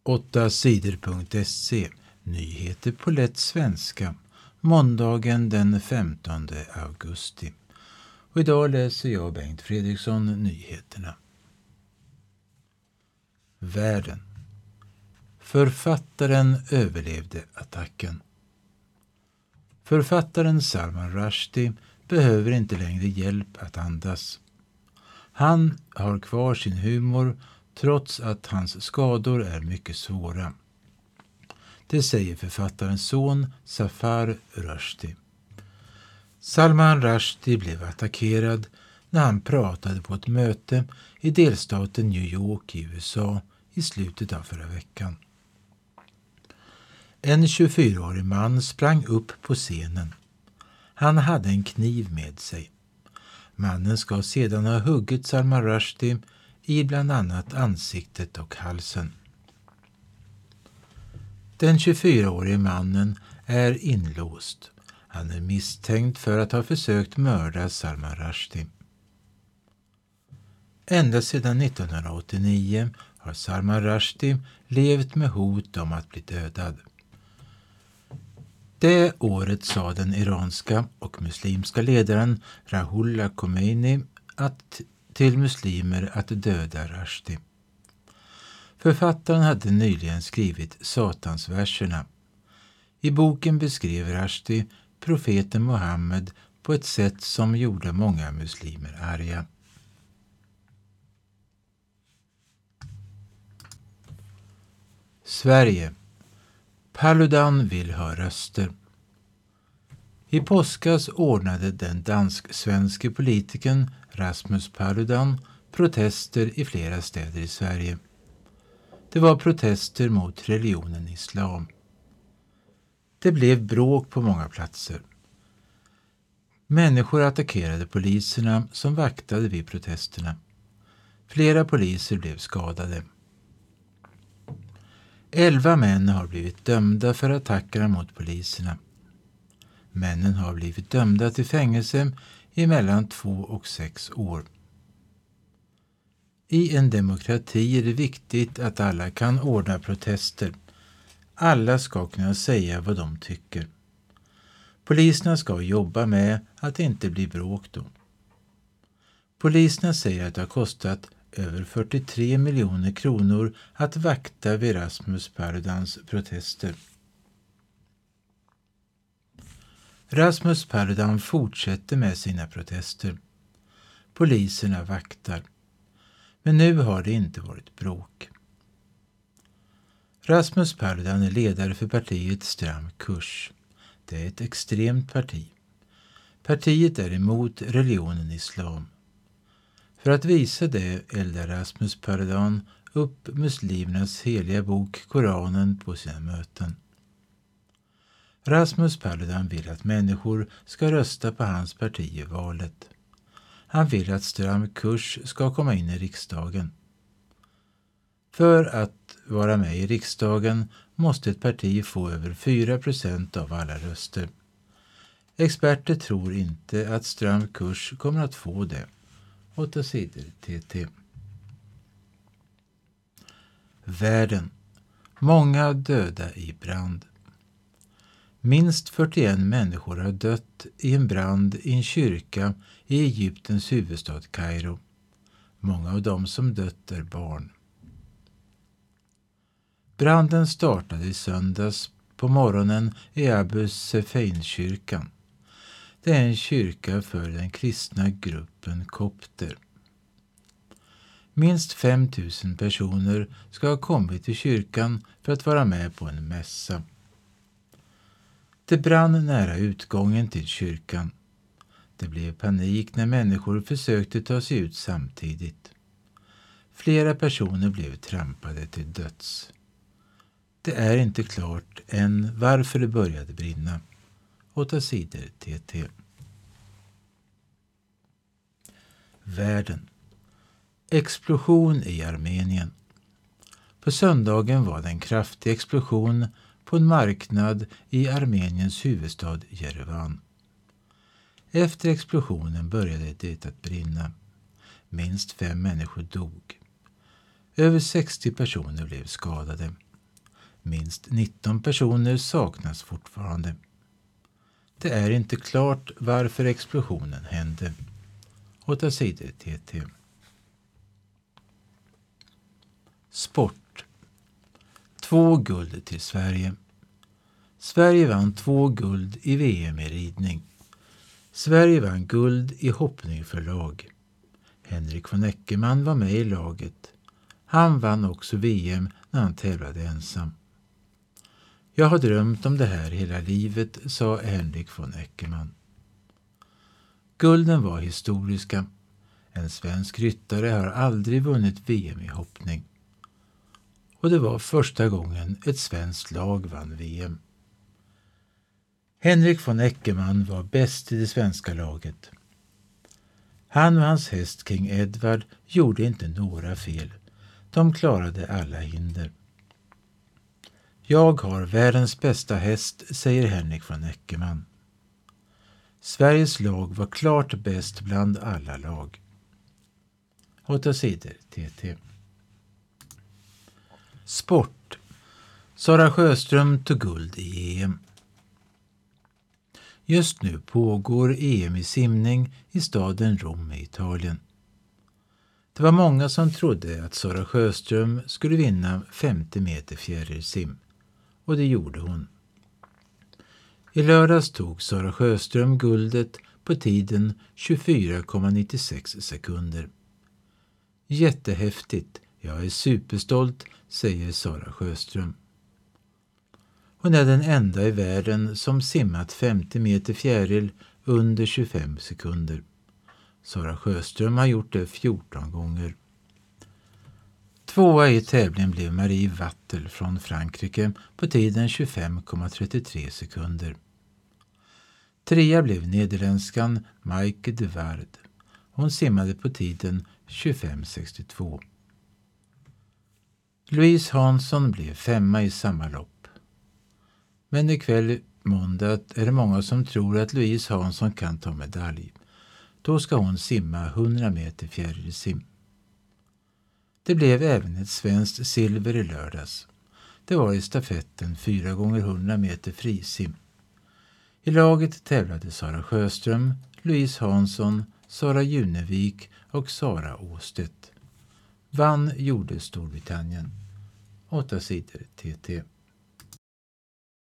8sidor.se. Nyheter på lätt svenska. Måndagen den 15 augusti. Och idag läser jag Bengt Fredriksson nyheterna. Världen. Författaren överlevde attacken. Författaren Salman Rushdie behöver inte längre hjälp att andas. Han har kvar sin humor trots att hans skador är mycket svåra. Det säger författarens son Zafar Rushdie. Salman Rushdie blev attackerad när han pratade på ett möte i delstaten New York i USA i slutet av förra veckan. En 24-årig man sprang upp på scenen. Han hade en kniv med sig. Mannen ska sedan ha huggit Salman Rushdie i bland annat ansiktet och halsen. Den 24-årige mannen är inlåst. Han är misstänkt för att ha försökt mörda Salman Rushdie. Ända sedan 1989 har Salman Rushdie levt med hot om att bli dödad. Det året sa den iranska och muslimska ledaren Ruhollah Khomeini till muslimer att döda Rushdie. Författaren hade nyligen skrivit Satansverserna. I boken beskrev Rushdie profeten Muhammed på ett sätt som gjorde många muslimer arga. Sverige. Paludan vill ha röster. I påskas ordnade den dansk-svenske politikern Rasmus Paludan protester i flera städer i Sverige. Det var protester mot religionen islam. Det blev bråk på många platser. Människor attackerade poliserna som vaktade vid protesterna. Flera poliser blev skadade. 11 män har blivit dömda för attackerna mot poliserna. Männen har blivit dömda till fängelse i mellan 2 och 6 år. I en demokrati är det viktigt att alla kan ordna protester. Alla ska kunna säga vad de tycker. Poliserna ska jobba med att det inte blir bråk då. Poliserna säger att det har kostat över 43 miljoner kronor att vakta vid Rasmus Paludans protester. Rasmus Paludan fortsätter med sina protester. Poliserna vaktar. Men nu har det inte varit bråk. Rasmus Paludan är ledare för partiet Stram kurs. Det är ett extremt parti. Partiet är emot religionen islam. För att visa det eldar Rasmus Paludan upp muslimernas heliga bok Koranen på sina möten. Rasmus Paludan vill att människor ska rösta på hans parti i valet. Han vill att Stram kurs ska komma in i riksdagen. För att vara med i riksdagen måste ett parti få över 4% av alla röster. Experter tror inte att Stram kurs kommer att få det. 8 sidor TT. Världen. Många döda i brand. Minst 41 människor har dött i en brand i en kyrka i Egyptens huvudstad Kairo. Många av dem som dött är barn. Branden startade i söndags på morgonen i Abu Sefein-kyrkan. Det är en kyrka för den kristna gruppen kopter. Minst 5 000 personer ska ha kommit till kyrkan för att vara med på en mässa. Det brann nära utgången till kyrkan. Det blev panik när människor försökte ta sig ut samtidigt. Flera personer blev trampade till döds. Det är inte klart än varför det började brinna. 8 sidor TT. Världen. Explosion i Armenien. På söndagen var det en kraftig explosion på en marknad i Armeniens huvudstad Jerevan. Efter explosionen började det att brinna. Minst 5 människor dog. Över 60 personer blev skadade. Minst 19 personer saknas fortfarande. Det är inte klart varför explosionen hände. 8 sidor TT. Sport. 2 guld till Sverige. Sverige vann 2 guld i VM i ridning. Sverige vann guld i hoppning för lag. Henrik von Eckermann var med i laget. Han vann också VM när han tävlade ensam. Jag har drömt om det här hela livet, sa Henrik von Eckermann. Gulden var historiska. En svensk ryttare har aldrig vunnit VM i hoppning. Och det var första gången ett svenskt lag vann VM. Henrik von Eckermann var bäst i det svenska laget. Han och hans häst King Edward gjorde inte några fel. De klarade alla hinder. Jag har världens bästa häst, säger Henrik von Eckermann. Sveriges lag var klart bäst bland alla lag. 8 sidor TT. Sport. Sara Sjöström tog guld i EM. Just nu pågår EM i simning i staden Rom i Italien. Det var många som trodde att Sara Sjöström skulle vinna 50 meter fjärilsim. Och det gjorde hon. I lördags tog Sara Sjöström guldet på tiden 24,96 sekunder. Jättehäftigt, jag är superstolt, säger Sara Sjöström. Hon är den enda i världen som simmat 50 meter fjäril under 25 sekunder. Sara Sjöström har gjort det 14 gånger. Tvåa i tävlingen blev Marie Wattel från Frankrike på tiden 25,33 sekunder. Trea blev nederländskan Maike de Waard. Hon simmade på tiden 25,62. Louise Hansson blev 5 i samma lopp. Men ikväll måndag är det många som tror att Louise Hansson kan ta medalj. Då ska hon simma 100 meter fjärilsim. Det blev även ett svenskt silver i lördags. Det var i stafetten 4x100 meter frisim. I laget tävlade Sara Sjöström, Louise Hansson, Sara Junevik och Sara Åstedt. Vann gjorde Storbritannien. 8 sidor TT.